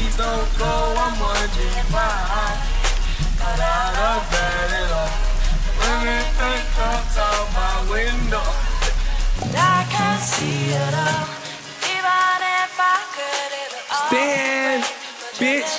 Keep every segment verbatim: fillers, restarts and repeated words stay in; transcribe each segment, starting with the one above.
don't go, I'm wondering why. Got out of bed at all. Women think comes out my window. I can't see it all. Even if I could, it would all stand, bitch.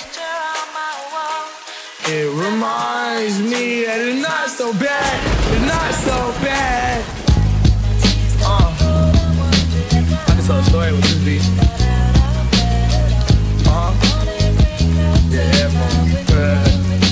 It reminds me that it's not so bad. It's not so bad. Uh, I can tell a story with this beat. Uh huh. Yeah, headphones. Uh,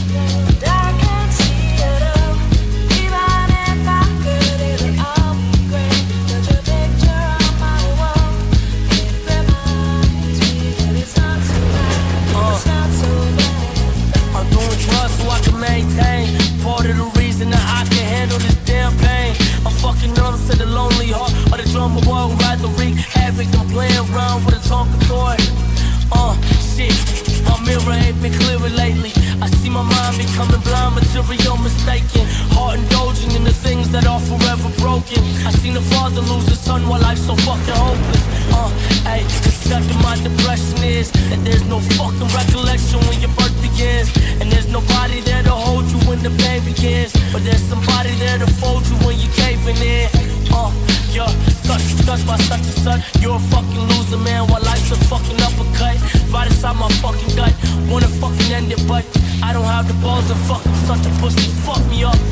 maintain part of the reason that I can handle this damn pain. I'm fucking numb to the lonely heart of the drummer boy who rides the wreak havoc and playing around with a Tonka toy. Uh, shit, my mirror ain't been clearer lately. I see my mind becoming blind, material mistaken, heart indulging in the things that are forever broken. I seen a father lose his son while life's so fucking hopeless. Uh, hey, the second my depression is that there's no fucking recollection when your birth begins, and there's nobody there to hold you when the pain begins, but there's somebody there to fold you when you're caving in. Uh, you're such discussed by such and such. You're a fucking loser, man, while life's a fucking uppercut right inside my fucking gut. Wanna fucking end it, but I don't have the balls to fucking such a pussy. Fuck me up.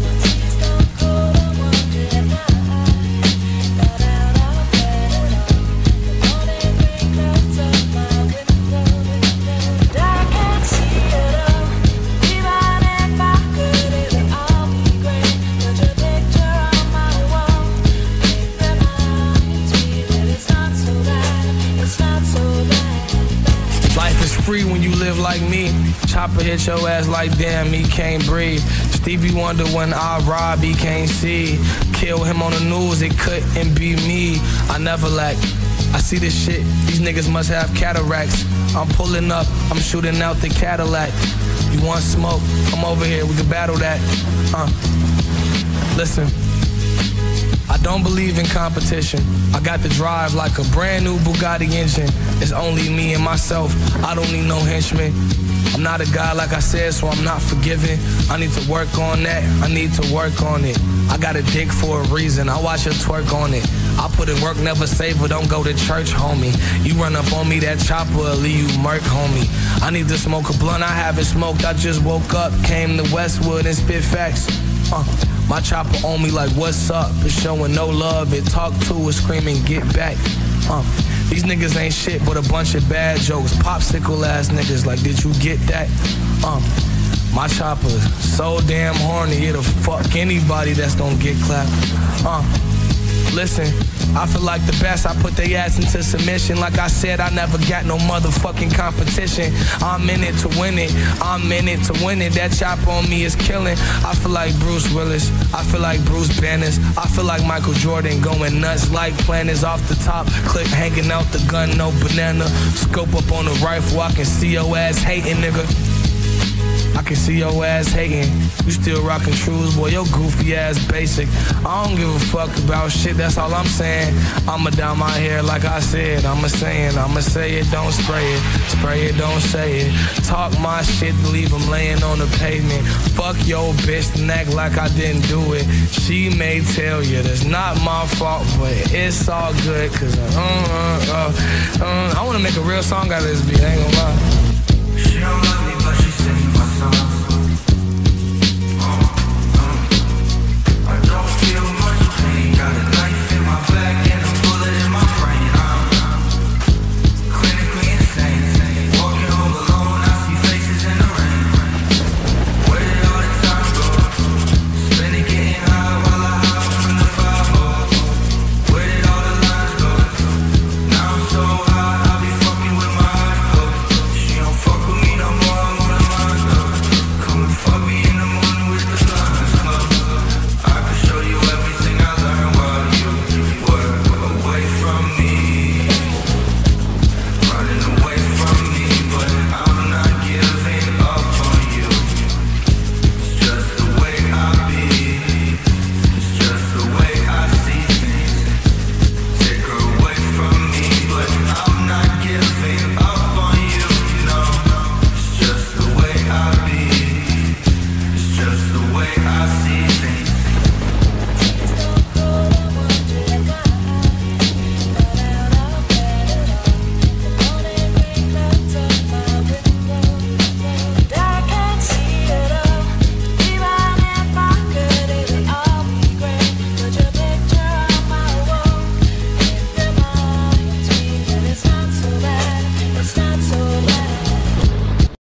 Free when you live like me. Chopper hit your ass like damn, he can't breathe. Stevie Wonder when I rob, he can't see. Kill him on the news, it couldn't be me. I never lack. I see this shit, these niggas must have cataracts. I'm pulling up, I'm shooting out the Cadillac. You want smoke? Come over here, we can battle that. Uh, listen. I don't believe in competition. I got the drive like a brand new Bugatti engine. It's only me and myself, I don't need no henchmen. I'm not a guy like I said, so I'm not forgiving. I need to work on that, I need to work on it. I got a dick for a reason, I watch her twerk on it. I put in work, never save her, don't go to church, homie. You run up on me, that chopper will leave you murk, homie. I need to smoke a blunt, I haven't smoked, I just woke up. Came to Westwood and spit facts. Uh, my chopper on me like what's up? It's showing no love, it talk to it, screaming get back. Uh, these niggas ain't shit but a bunch of bad jokes. Popsicle ass niggas, like did you get that? Uh, my chopper so damn horny, it'll fuck anybody that's gonna get clapped. Uh, listen, I feel like the best, I put they ass into submission. Like I said, I never got no motherfucking competition. I'm in it to win it, I'm in it to win it. That chopper on me is killing. I feel like Bruce Willis, I feel like Bruce Banners, I feel like Michael Jordan going nuts like planners off the top. Clip hanging out the gun, no banana. Scope up on the rifle, I can see your ass hating, nigga. I can see your ass hating. You still rockin' trues, boy, your goofy ass basic. I don't give a fuck about shit, that's all I'm saying. I'ma dye my hair like I said, I'ma saying, I'ma say it, don't spray it. Spray it, don't say it. Talk my shit, leave them laying on the pavement. Fuck your bitch and act like I didn't do it. She may tell you that's not my fault, but it's all good, cause uh, uh, uh, uh, I wanna make a real song out of this beat, I ain't gonna lie. She don't love me, but she sings my songs.